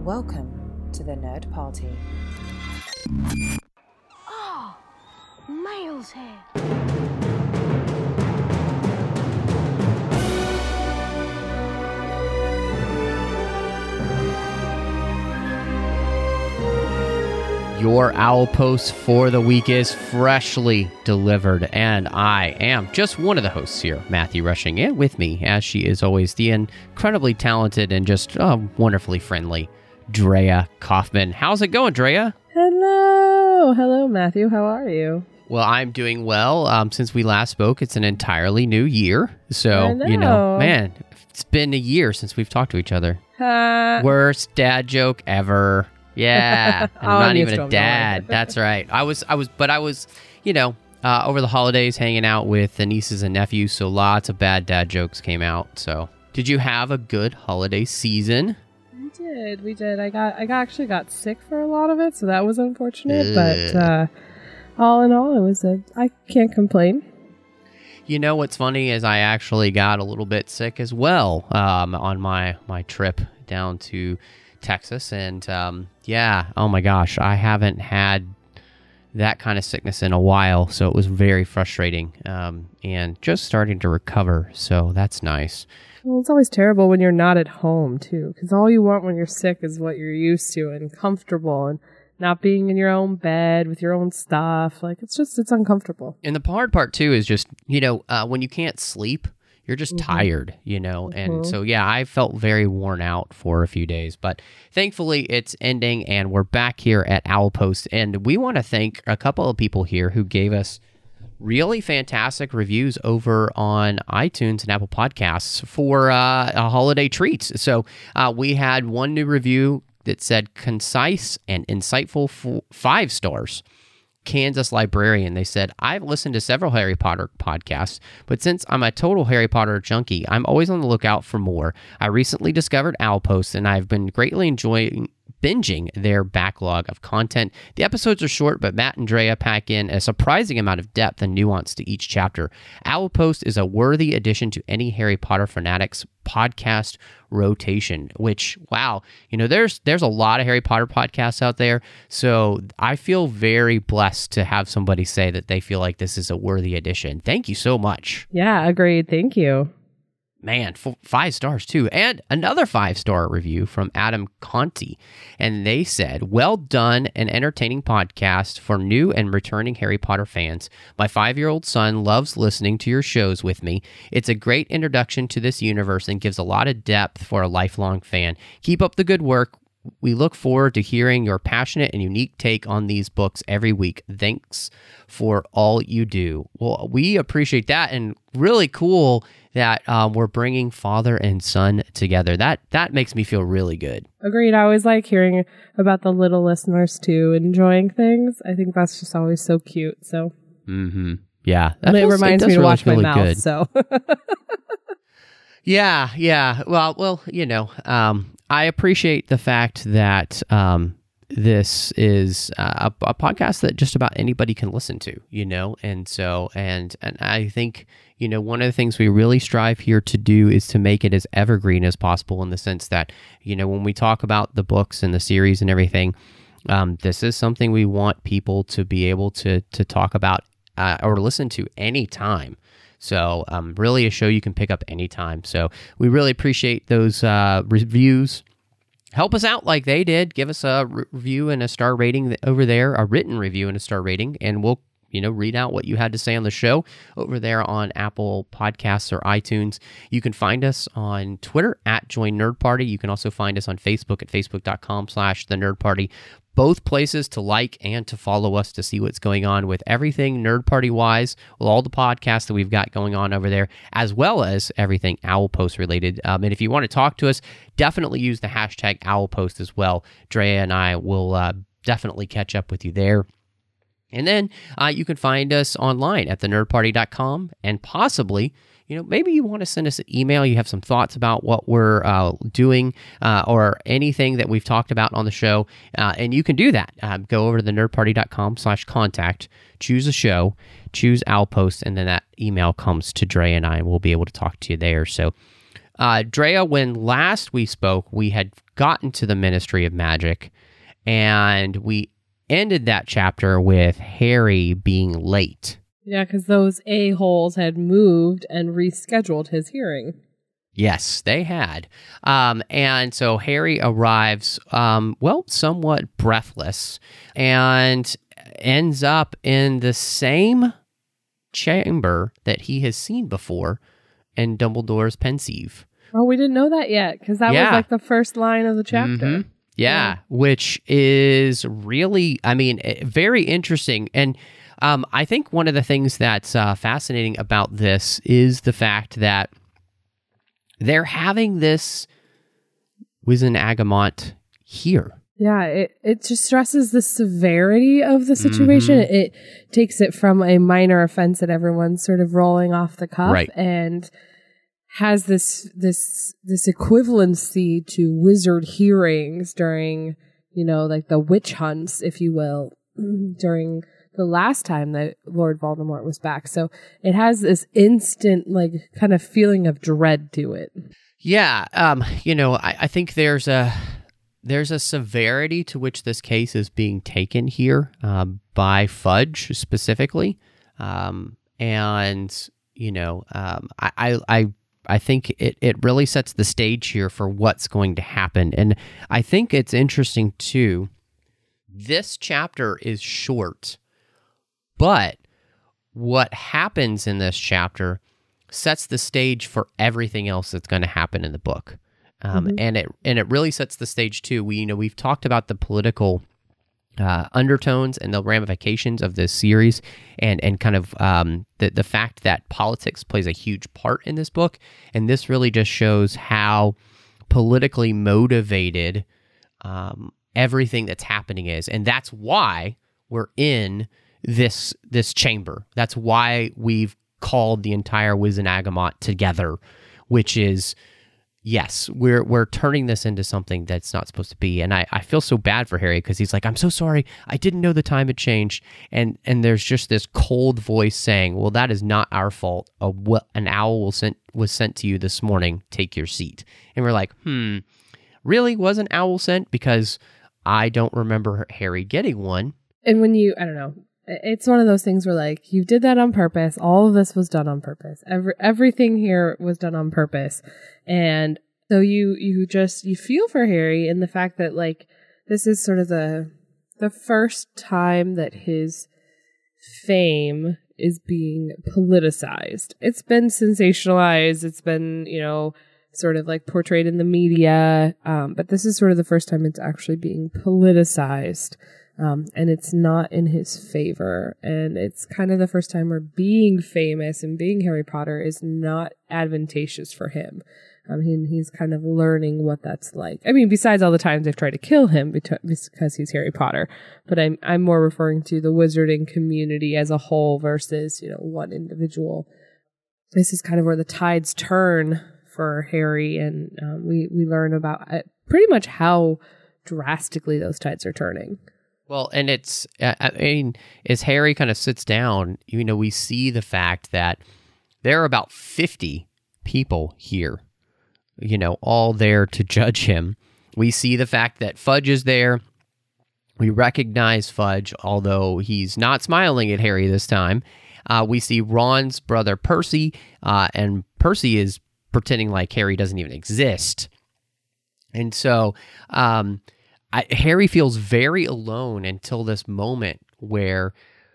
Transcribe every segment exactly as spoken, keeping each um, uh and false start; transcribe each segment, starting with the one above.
Welcome to the Nerd Party. Oh, Miles here. Your Owl Post for the week is freshly delivered, and I am just one of the hosts here, Matthew Rushing, and with me, as she is always, the incredibly talented and just uh, wonderfully friendly Drea Kaufman. How's it going, Drea? Hello. Hello, Matthew. How are you? Well, I'm doing well. Um, since we last spoke, it's an entirely new year. So, I know. you know, man, it's been a year since we've talked to each other. Uh, Worst dad joke ever. Yeah, I'm Oh, not I'm even used a to 'em, dad. don't worry. That's right. I was, I was, but I was, you know, uh, over the holidays hanging out with the nieces and nephews, so lots of bad dad jokes came out. So, did you have a good holiday season? we did. We did. I got. I got, actually got sick for a lot of it, so that was unfortunate. Ugh. But uh, all in all, it was a. I can't complain. You know what's funny is I actually got a little bit sick as well um, on my my trip down to Texas, and um, yeah, oh my gosh, I haven't had that kind of sickness in a while, so it was very frustrating, um, and just starting to recover, so that's nice. Well, it's always terrible when you're not at home too, because all you want when you're sick is what you're used to and comfortable, and not being in your own bed with your own stuff. Like it's just it's uncomfortable. And the hard part too is just, you know, uh, when you can't sleep, you're just Mhm. tired, you know, and Mhm. so, yeah, I felt very worn out for a few days, but thankfully it's ending and we're back here at Owl Post, and we want to thank a couple of people here who gave us really fantastic reviews over on iTunes and Apple Podcasts for uh, a holiday treats. So uh, we had one new review that said concise and insightful f- five stars. Kansas Librarian, they said, I've listened to several Harry Potter podcasts, but since I'm a total Harry Potter junkie, I'm always on the lookout for more. I recently discovered Owl Post, and I've been greatly enjoying binging their backlog of content. The episodes are short, but Matt and Drea pack in a surprising amount of depth and nuance to each chapter. Owl Post is a worthy addition to any Harry Potter fanatics podcast rotation, which, wow, you know, there's there's a lot of Harry Potter podcasts out there, so I feel very blessed to have somebody say that they feel like this is a worthy addition. Thank you so much. Yeah, agreed. Thank you. Man, f- five stars too. And another five-star review from Adam Conti. And they said, well done and entertaining podcast for new and returning Harry Potter fans. My five-year-old son loves listening to your shows with me. It's a great introduction to this universe and gives a lot of depth for a lifelong fan. Keep up the good work. We look forward to hearing your passionate and unique take on these books every week. Thanks for all you do. Well, we appreciate that, and really cool that um, we're bringing father and son together. That that makes me feel really good. Agreed. I always like hearing about the little listeners too, enjoying things. I think that's just always so cute. So, Mm-hmm. Yeah, that and it feels- reminds does me to really watch my feel mouth. good. So, Yeah, yeah. Well, well, you know, um, I appreciate the fact that um, this is uh, a, a podcast that just about anybody can listen to, you know, and so, and and I think, you know, one of the things we really strive here to do is to make it as evergreen as possible, in the sense that, you know, when we talk about the books and the series and everything, um, this is something we want people to be able to to talk about uh, or listen to anytime. So um, really a show you can pick up anytime. So we really appreciate those uh, reviews. Help us out like they did. Give us a re- review and a star rating over there, a written review and a star rating, and we'll, you know, read out what you had to say on the show over there on Apple Podcasts or iTunes. You can find us on Twitter at Join Nerd Party. You can also find us on Facebook at facebook.com slash The Nerd Party. Both places to like and to follow us to see what's going on with everything Nerd Party-wise, with all the podcasts that we've got going on over there, as well as everything Owl Post related. Um, and if you want to talk to us, definitely use the hashtag Owl Post as well. Drea and I will uh, definitely catch up with you there. And then uh, you can find us online at the nerd party dot com, and possibly, you know, maybe you want to send us an email. You have some thoughts about what we're uh, doing uh, or anything that we've talked about on the show, uh, and you can do that. Uh, go over to the nerd party dot com slash contact, choose a show, choose Owl Post, and then that email comes to Dre and I, and we'll be able to talk to you there. So uh, Drea, when last we spoke, we had gotten to the Ministry of Magic, and we ended that chapter with Harry being late. Yeah, because those a-holes had moved and rescheduled his hearing. Yes, they had. Um, and so Harry arrives, um, well, somewhat breathless, and ends up in the same chamber that he has seen before in Dumbledore's Pensieve. Oh, we didn't know that yet, because that Yeah. was like the first line of the chapter. Mhm. Yeah, Yeah. which is really, I mean, eh, very interesting. And um, I think one of the things that's uh, fascinating about this is the fact that they're having this Wizengamot here. Yeah, it, it just stresses the severity of the situation. Mhm. It takes it from a minor offense that everyone's sort of rolling off the cuff Right. and has this this this equivalency to wizard hearings during, you know, like the witch hunts, if you will, during the last time that Lord Voldemort was back. So it has this instant, like, kind of feeling of dread to it. Yeah, um, you know, I, I think there's a there's a severity to which this case is being taken here uh, by Fudge specifically, um, and you know, um, I, I I I think it it really sets the stage here for what's going to happen, and I think it's interesting too. This chapter is short, but what happens in this chapter sets the stage for everything else that's going to happen in the book. Um, Mhm. and it and it really sets the stage too. We you know we've talked about the political uh, undertones and the ramifications of this series, and and kind of um, the the fact that politics plays a huge part in this book. And this really just shows how politically motivated um, everything that's happening is, and that's why we're in this this chamber. That's why we've called the entire Wizengamot together, which is, yes, we're we're turning this into something that's not supposed to be. And I, I feel so bad for Harry, because he's like, I'm so sorry, I didn't know the time had changed. And and there's just this cold voice saying, well, that is not our fault. A, an owl was sent, was sent to you this morning. Take your seat. And we're like, hmm, really? Was an owl sent? Because I don't remember Harry getting one. And when you, I don't know, it's one of those things where, like, you did that on purpose. All of this was done on purpose. Every, everything here was done on purpose. And so you, you just, you feel for Harry in the fact that, like, this is sort of the, the first time that his fame is being politicized. It's been sensationalized. It's been, you know, sort of like portrayed in the media. Um, but this is sort of the first time it's actually being politicized. Um, and it's not in his favor. And it's kind of the first time where being famous and being Harry Potter is not advantageous for him. Um, he, he's kind of learning what that's like. I mean, besides all the times they've tried to kill him because he's Harry Potter. But I'm I'm more referring to the wizarding community as a whole versus, you know, one individual. This is kind of where the tides turn for Harry, and um, we, we learn about uh, pretty much how drastically those tides are turning. Well, and it's, I mean, as Harry kind of sits down, you know, we see the fact that there are about fifty people here, you know, all there to judge him. We see the fact that Fudge is there. We recognize Fudge, although he's not smiling at Harry this time. Uh, we see Ron's brother Percy, uh, and Percy is pretending like Harry doesn't even exist. And so, um... I, Harry feels very alone until this moment where,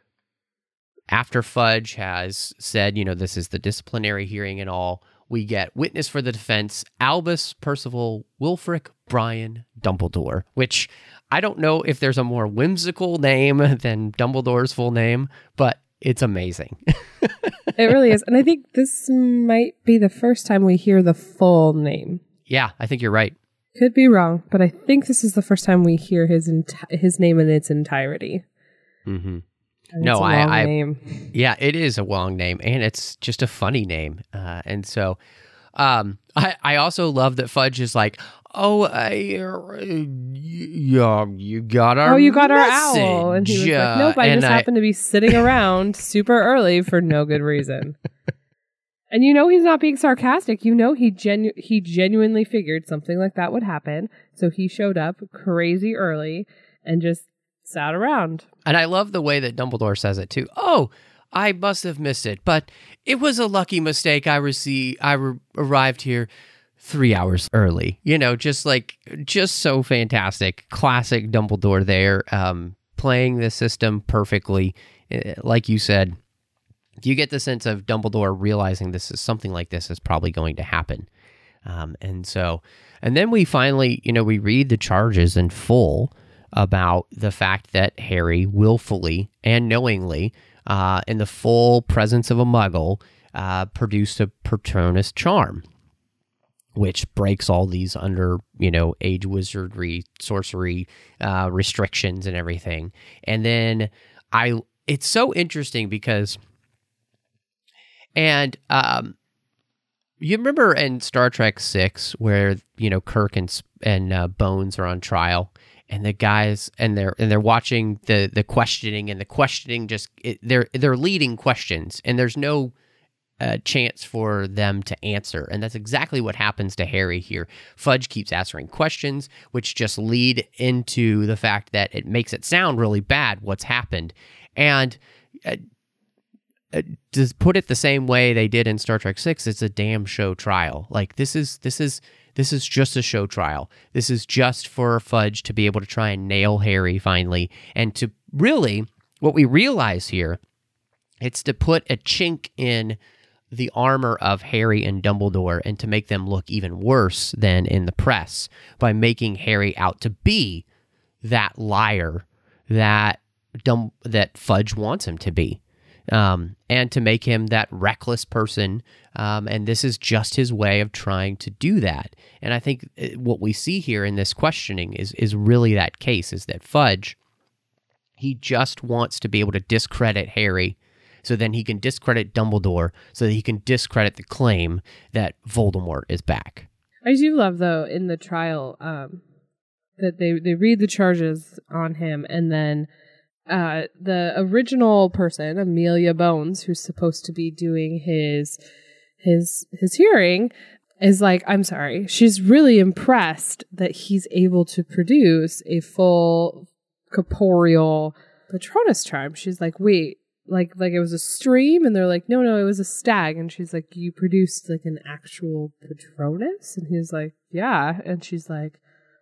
after Fudge has said, you know, this is the disciplinary hearing and all, we get witness for the defense, Albus Percival Wulfric Brian Dumbledore, which I don't know if there's a more whimsical name than Dumbledore's full name, but it's amazing. It really is. And I think this might be the first time we hear the full name. Yeah, I think you're right. Could be wrong, but I think this is the first time we hear his enti- his name in its entirety. Mm-hmm. And No, it's a I, long I, name. yeah, it is a long name, and it's just a funny name. Uh, and so, um, I, I also love that Fudge is like, oh, I, uh, yeah, you got our Oh, you got message. our owl, and he was uh, like, nope, I and just I, happened to be sitting around super early for no good reason. And you know he's not being sarcastic. You know he genu- he genuinely figured something like that would happen. So he showed up crazy early and just sat around. And I love the way that Dumbledore says it too. Oh, I must have missed it, but it was a lucky mistake. I received, I re- arrived here three hours early. You know, just like, just so fantastic. Classic Dumbledore there, um, playing the system perfectly. Like you said, you get the sense of Dumbledore realizing this is something like this is probably going to happen. Um, and so, and then we finally, you know, we read the charges in full about the fact that Harry willfully and knowingly, uh, in the full presence of a Muggle, uh, produced a Patronus charm, which breaks all these under, you know, age wizardry, sorcery, uh, restrictions and everything. And then I, it's so interesting because, and, um, you remember in Star Trek six where, you know, Kirk and, and uh, Bones are on trial, and the guys and they're and they're watching the the questioning, and the questioning just it, they're they're leading questions, and there's no uh, chance for them to answer, and that's exactly what happens to Harry here. Fudge keeps answering questions, which just lead into the fact that it makes it sound really bad what's happened, and uh, uh, to put it the same way they did in Star Trek six, it's a damn show trial. Like this is this is. This is just a show trial. This is just for Fudge to be able to try and nail Harry finally. And to really, what we realize here, it's to put a chink in the armor of Harry and Dumbledore and to make them look even worse than in the press by making Harry out to be that liar that Dum- that Fudge wants him to be. Um, and to make him that reckless person. Um, and this is just his way of trying to do that. And I think what we see here in this questioning is is really that case, is that Fudge, he just wants to be able to discredit Harry so then he can discredit Dumbledore so that he can discredit the claim that Voldemort is back. I do love, though, in the trial, um, that they, they read the charges on him, and then Uh, the original person, Amelia Bones, who's supposed to be doing his his his hearing, is like, I'm sorry, she's really impressed that he's able to produce a full corporeal Patronus charm. She's like, wait, like like it was a stream, and they're like, no, no, it was a stag, and she's like, you produced like an actual Patronus, and he's like, yeah, and she's like,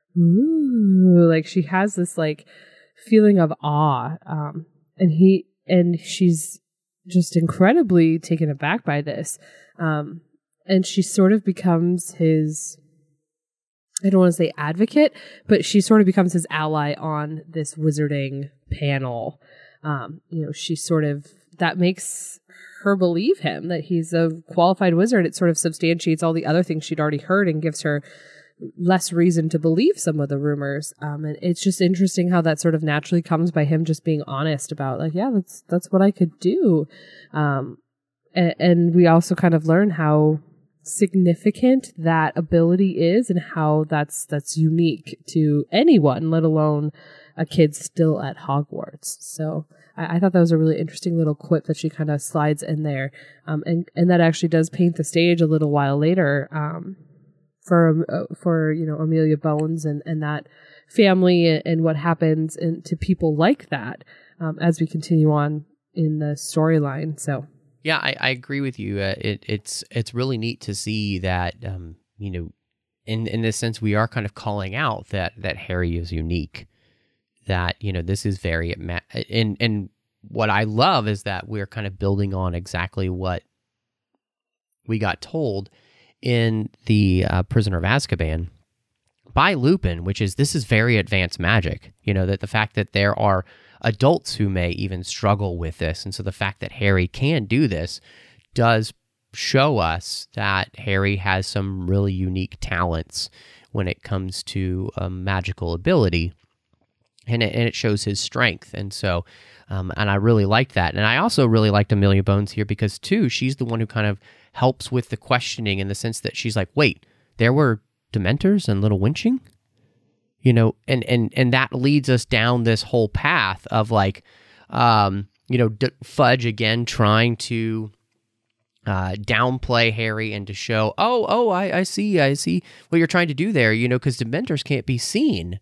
ooh, like she has this like feeling of awe, um, and he and she's just incredibly taken aback by this, um, and she sort of becomes his, I don't want to say advocate, but she sort of becomes his ally on this wizarding panel. Um, you know, she sort of, that makes her believe him that he's a qualified wizard. It sort of substantiates all the other things she'd already heard and gives her less reason to believe some of the rumors. Um, and it's just interesting how that sort of naturally comes by him just being honest about, like, yeah, that's that's what I could do. Um, and, and we also kind of learn how significant that ability is and how that's that's unique to anyone, let alone a kid still at Hogwarts. So I, I thought that was a really interesting little quip that she kind of slides in there. Um, and, and that actually does paint the stage a little while later, um, for uh, for you know Amelia Bones and, and that family and, and what happens in, to people like that, um, as we continue on in the storyline. So yeah, I, I agree with you. Uh, it, it's it's really neat to see that um, you know in in this sense we are kind of calling out that that Harry is unique. That you know this is very and and what I love is that we're kind of building on exactly what we got told in the uh, Prisoner of Azkaban by Lupin, which is this is very advanced magic. You know, that the fact that there are adults who may even struggle with this, and so the fact that Harry can do this does show us that Harry has some really unique talents when it comes to um, magical ability, and it, and it shows his strength. And so, um, and I really liked that. And I also really liked Amelia Bones here because, too, she's the one who kind of helps with the questioning in the sense that she's like, wait, there were Dementors and Little Winching? You know, and, and, and that leads us down this whole path of like, um, you know, D- Fudge again trying to uh, downplay Harry and to show, oh, oh, I, I see, I see what you're trying to do there, you know, because Dementors can't be seen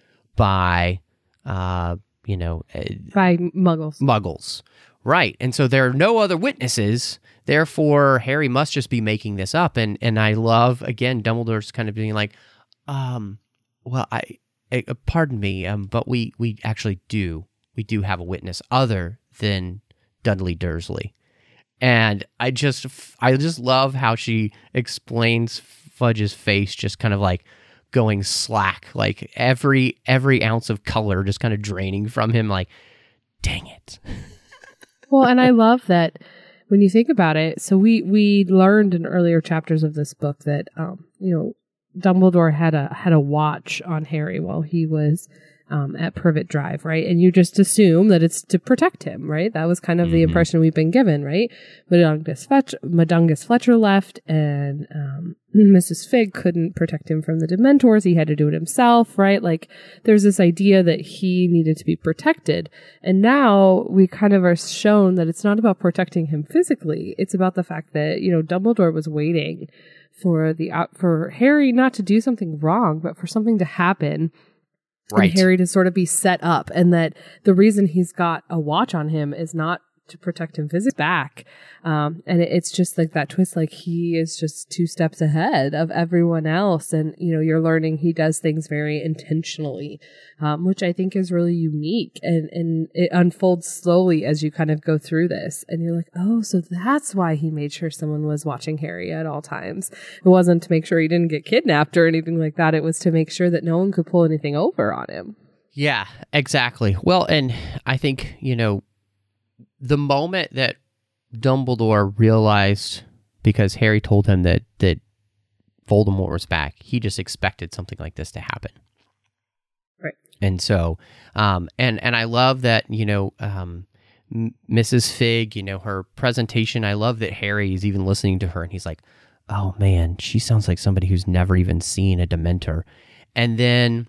by, uh, you know, uh, By muggles. muggles. Right. And so there are no other witnesses. Therefore, Harry must just be making this up. And and I love, again, Dumbledore's kind of being like, um, well, I, I pardon me, um, but we, we actually do. We do have a witness other than Dudley Dursley. And I just, I just love how she explains Fudge's face just kind of like going slack, like every, every ounce of color just kind of draining from him, like, dang it. Well, and I love that when you think about it. So we we learned in earlier chapters of this book that um, you know, Dumbledore had a had a watch on Harry while he was um, at Privet Drive, right? And you just assume that it's to protect him, right? That was kind of mm-hmm. the impression we've been given, right? Mundungus Fletcher, Mundungus Fletcher left, and um, Missus Fig couldn't protect him from the Dementors. He had to do it himself, right? Like, there's this idea that he needed to be protected. And now we kind of are shown that it's not about protecting him physically. It's about the fact that, you know, Dumbledore was waiting for the uh, for Harry not to do something wrong, but for something to happen. Right. And Harry to sort of be set up, and that the reason he's got a watch on him is not to protect him physically back. Um, and it, it's just like that twist, like he is just two steps ahead of everyone else. And, you know, you're learning he does things very intentionally, um, which I think is really unique. And, and it unfolds slowly as you kind of go through this. And you're like, oh, so that's why he made sure someone was watching Harry at all times. It wasn't to make sure he didn't get kidnapped or anything like that. It was to make sure that no one could pull anything over on him. Yeah, exactly. Well, and I think, you know, the moment that Dumbledore realized, because Harry told him that, that Voldemort was back, he just expected something like this to happen. Right. And so, um, and, and I love that, you know, um, M- Missus Fig, you know, her presentation, I love that Harry is even listening to her and he's like, oh man, she sounds like somebody who's never even seen a Dementor. And then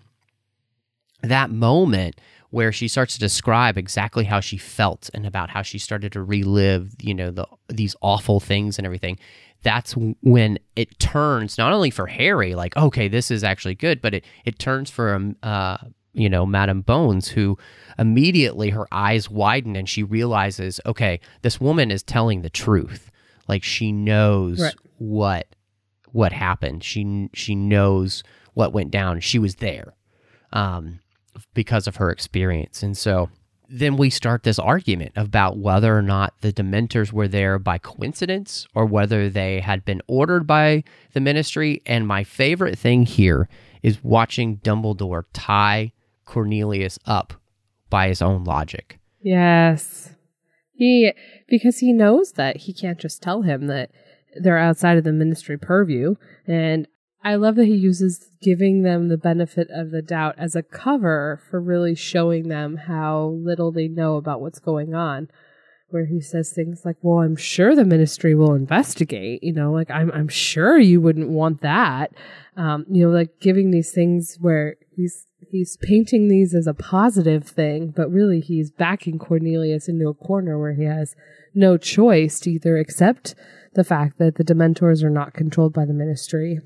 that moment where she starts to describe exactly how she felt and about how she started to relive, you know, the these awful things and everything. That's when it turns, not only for Harry, like, okay, this is actually good, but it, it turns for, um, uh, you know, Madame Bones, who immediately her eyes widen and she realizes, okay, this woman is telling the truth. Like, she knows right. what what happened. She she knows what went down. She was there. Um, because of her experience. And so then we start this argument about whether or not the Dementors were there by coincidence or whether they had been ordered by the Ministry. And my favorite thing here is watching Dumbledore tie Cornelius up by his own logic. Yes. He, because he knows that he can't just tell him that they're outside of the Ministry purview. And I love that he uses giving them the benefit of the doubt as a cover for really showing them how little they know about what's going on. Where he says things like, well, I'm sure the Ministry will investigate, you know, like, I'm I'm sure you wouldn't want that. Um, you know, like giving these things where he's he's painting these as a positive thing, but really he's backing Cornelius into a corner where he has no choice to either accept the fact that the Dementors are not controlled by the Ministry,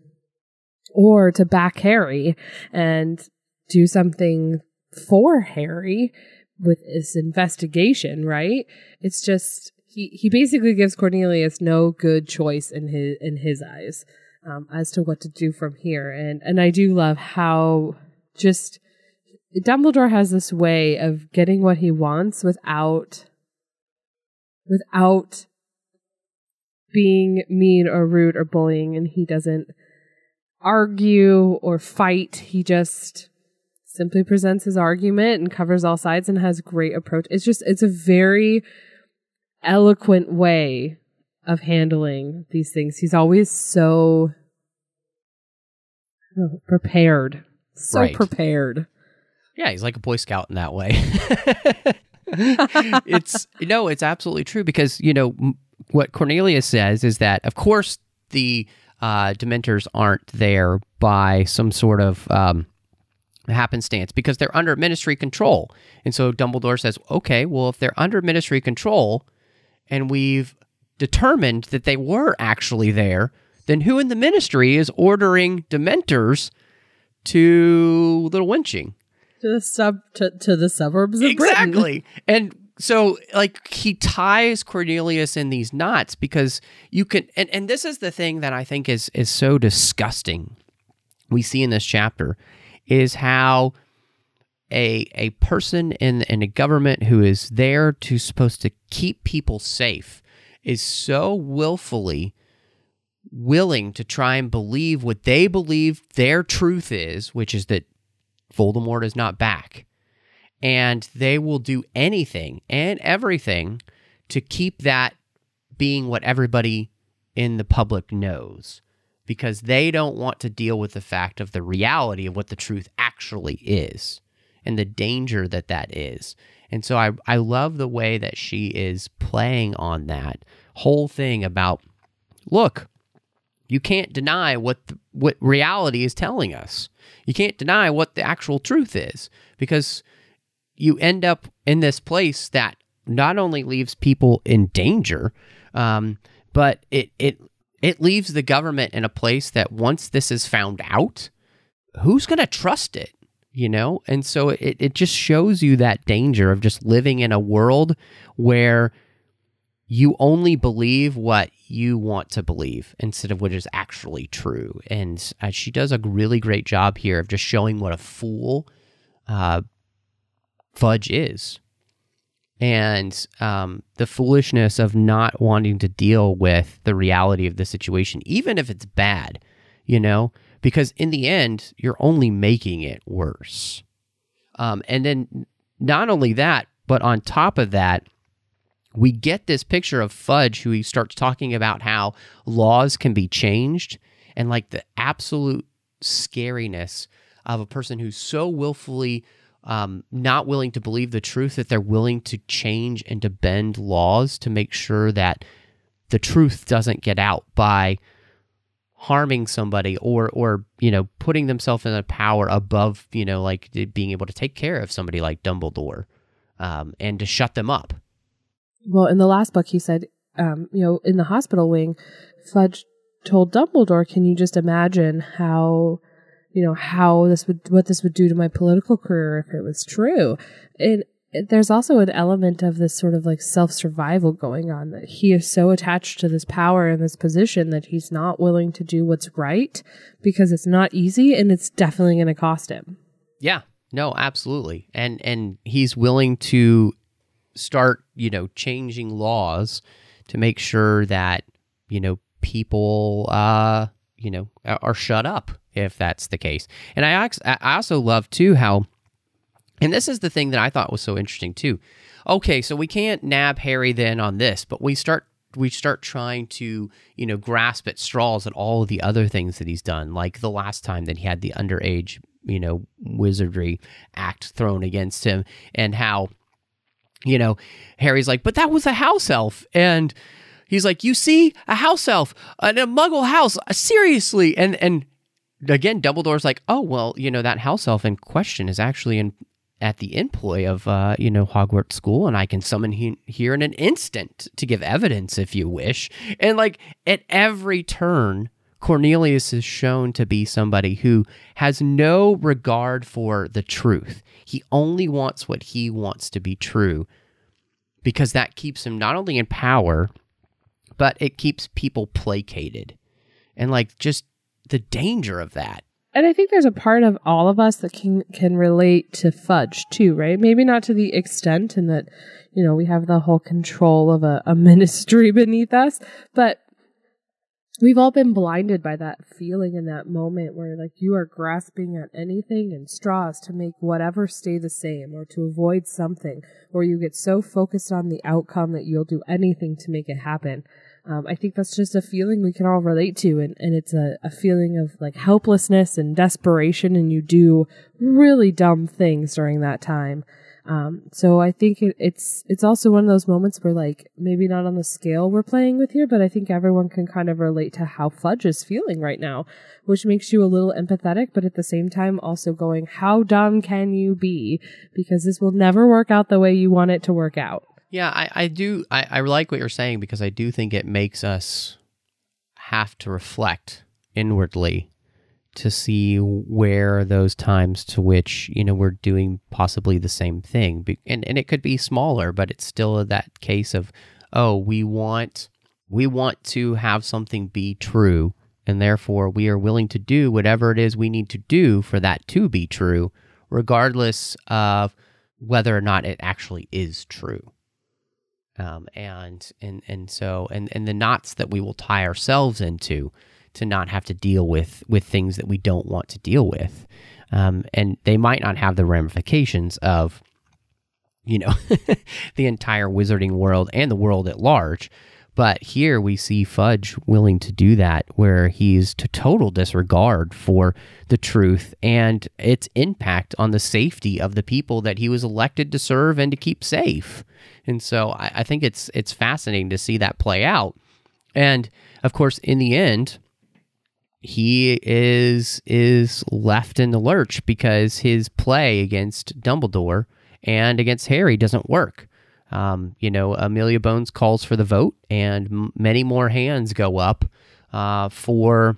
or to back Harry and do something for Harry with this investigation, right? It's just, he, he basically gives Cornelius no good choice in his in his eyes um, as to what to do from here. And, and I do love how just Dumbledore has this way of getting what he wants without without being mean or rude or bullying, and he doesn't argue or fight. He just simply presents his argument and covers all sides and has great approach. It's just, it's a very eloquent way of handling these things. He's always so oh, prepared. So right. prepared. Yeah, he's like a Boy Scout in that way. It's, you know, it's absolutely true because, you know, m- what Cornelius says is that, of course, the uh, Dementors aren't there by some sort of um, happenstance because they're under Ministry control. And so Dumbledore says, okay, well, if they're under Ministry control and we've determined that they were actually there, then who in the ministry is ordering Dementors to Little Winching? To the sub to, to the suburbs of Britain. Exactly. And so, like, he ties Cornelius in these knots because you can, and, and this is the thing that I think is is so disgusting we see in this chapter, is how a a person in, in a government who is there to supposed to keep people safe is so willfully willing to try and believe what they believe their truth is, which is that Voldemort is not back. And they will do anything and everything to keep that being what everybody in the public knows, because they don't want to deal with the fact of the reality of what the truth actually is and the danger that that is. And so I, I love the way that she is playing on that whole thing about, look, you can't deny what the, what reality is telling us. You can't deny what the actual truth is, because you end up in this place that not only leaves people in danger, um, but it it it leaves the government in a place that once this is found out, who's going to trust it? You know? And so it, it just shows you that danger of just living in a world where you only believe what you want to believe instead of what is actually true. And uh, she does a really great job here of just showing what a fool uh, Fudge is. And um, the foolishness of not wanting to deal with the reality of the situation, even if it's bad, you know, because in the end, you're only making it worse. Um, and then not only that, but on top of that, we get this picture of Fudge, who he starts talking about how laws can be changed, and like the absolute scariness of a person who's so willfully um, not willing to believe the truth that they're willing to change and to bend laws to make sure that the truth doesn't get out by harming somebody or, or you know, putting themselves in a power above, you know, like being able to take care of somebody like Dumbledore um, and to shut them up. Well, in the last book, he said, um, you know, in the hospital wing, Fudge told Dumbledore, can you just imagine how, you know, how this would, what this would do to my political career if it was true? And there's also an element of this sort of like self-survival going on, that he is so attached to this power and this position that he's not willing to do what's right because it's not easy and it's definitely going to cost him. Yeah, no, absolutely. And, and he's willing to start, you know, changing laws to make sure that, you know, people, uh, you know, are shut up if that's the case. And I, I also love too how, and this is the thing that I thought was so interesting too. Okay, so we can't nab Harry then on this, but we start we start trying to, you know, grasp at straws at all of the other things that he's done, like the last time that he had the underage, you know, wizardry act thrown against him, and how, you know, Harry's like, but that was a house elf. And he's like, you see, a house elf in a muggle house, seriously. And and again, Dumbledore's like, oh, well, you know, that house elf in question is actually in at the employ of, uh, you know, Hogwarts School, and I can summon he- here in an instant to give evidence if you wish. And like at every turn, Cornelius is shown to be somebody who has no regard for the truth. He only wants what he wants to be true, because that keeps him not only in power, but it keeps people placated. And like just the danger of that. And I think there's a part of all of us that can can relate to Fudge too, right? Maybe not to the extent in that, you know, we have the whole control of a, a ministry beneath us, but we've all been blinded by that feeling in that moment where like you are grasping at anything and straws to make whatever stay the same or to avoid something, or you get so focused on the outcome that you'll do anything to make it happen. Um, I think that's just a feeling we can all relate to, and, and it's a, a feeling of like helplessness and desperation, and you do really dumb things during that time. Um, so I think it, it's it's also one of those moments where like maybe not on the scale we're playing with here, but I think everyone can kind of relate to how Fudge is feeling right now, which makes you a little empathetic, but at the same time also going, how dumb can you be? Because this will never work out the way you want it to work out. Yeah, I, I do. I, I like what you're saying because I do think it makes us have to reflect inwardly to see where those times to which, you know, we're doing possibly the same thing. Be- And and it could be smaller, but it's still that case of, oh, we want we want to have something be true, and therefore we are willing to do whatever it is we need to do for that to be true, regardless of whether or not it actually is true. Um, and and and so and, and the knots that we will tie ourselves into to not have to deal with with things that we don't want to deal with, um, and they might not have the ramifications of, you know, the entire wizarding world and the world at large. But here we see Fudge willing to do that, where he's to total disregard for the truth and its impact on the safety of the people that he was elected to serve and to keep safe. And so I, I think it's it's fascinating to see that play out. And of course, in the end, he is is left in the lurch because his play against Dumbledore and against Harry doesn't work. Um, you know, Amelia Bones calls for the vote, and m- many more hands go up uh, for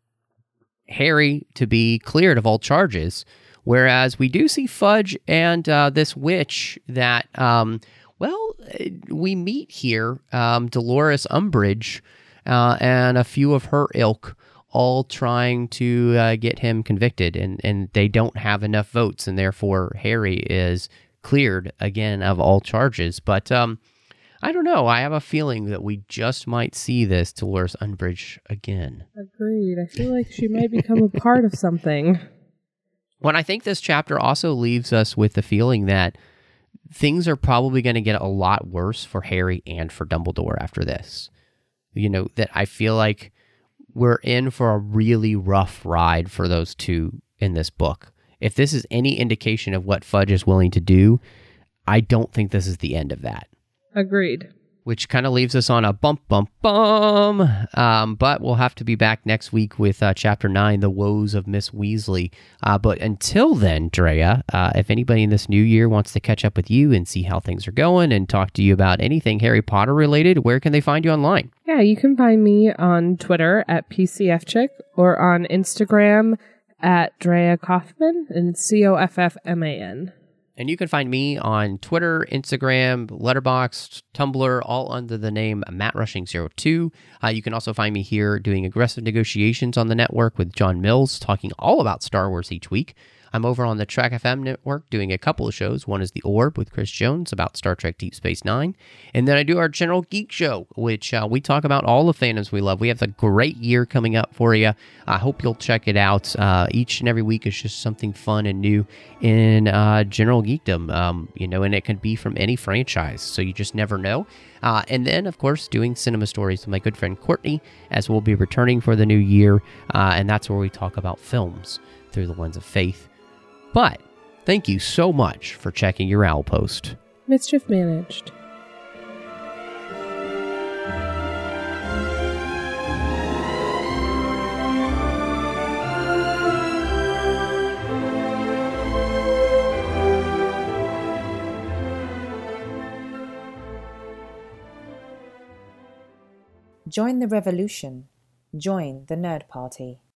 Harry to be cleared of all charges. Whereas we do see Fudge and uh, this witch that, um, well, we meet here, um, Dolores Umbridge uh, and a few of her ilk, all trying to uh, get him convicted, and, and they don't have enough votes, and therefore Harry is cleared again of all charges. But um, I don't know. I have a feeling that we just might see this Dolores Umbridge again. Agreed. I feel like she might become a part of something. Well, I think this chapter also leaves us with the feeling that things are probably going to get a lot worse for Harry and for Dumbledore after this. You know, that I feel like we're in for a really rough ride for those two in this book. If this is any indication of what Fudge is willing to do, I don't think this is the end of that. Agreed. Which kind of leaves us on a bump, bump, bum. Um, but we'll have to be back next week with uh, Chapter nine, The Woes of Miss Weasley. Uh, but until then, Drea, uh, if anybody in this new year wants to catch up with you and see how things are going and talk to you about anything Harry Potter related, where can they find you online? Yeah, you can find me on Twitter at P C F Chick or on Instagram at Drea Kaufman, and C O F F M A N. And you can find me on Twitter, Instagram, Letterboxd, Tumblr, all under the name Matt Rushing zero two. Uh, you can also find me here doing aggressive negotiations on the network with John Mills, talking all about Star Wars each week. I'm over on the Trek F M network doing a couple of shows. One is The Orb with Chris Jones about Star Trek Deep Space Nine. And then I do our General Geek Show, which uh, we talk about all the fandoms we love. We have a great year coming up for you. I hope you'll check it out. Uh, each and every week is just something fun and new in uh, General Geekdom, um, you know, and it can be from any franchise, so you just never know. Uh, and then, of course, doing cinema stories with my good friend Courtney, as we'll be returning for the new year, uh, and that's where we talk about films through the lens of faith. But thank you so much for checking your Owl Post. Mischief managed. Join the revolution. Join the Nerd Party.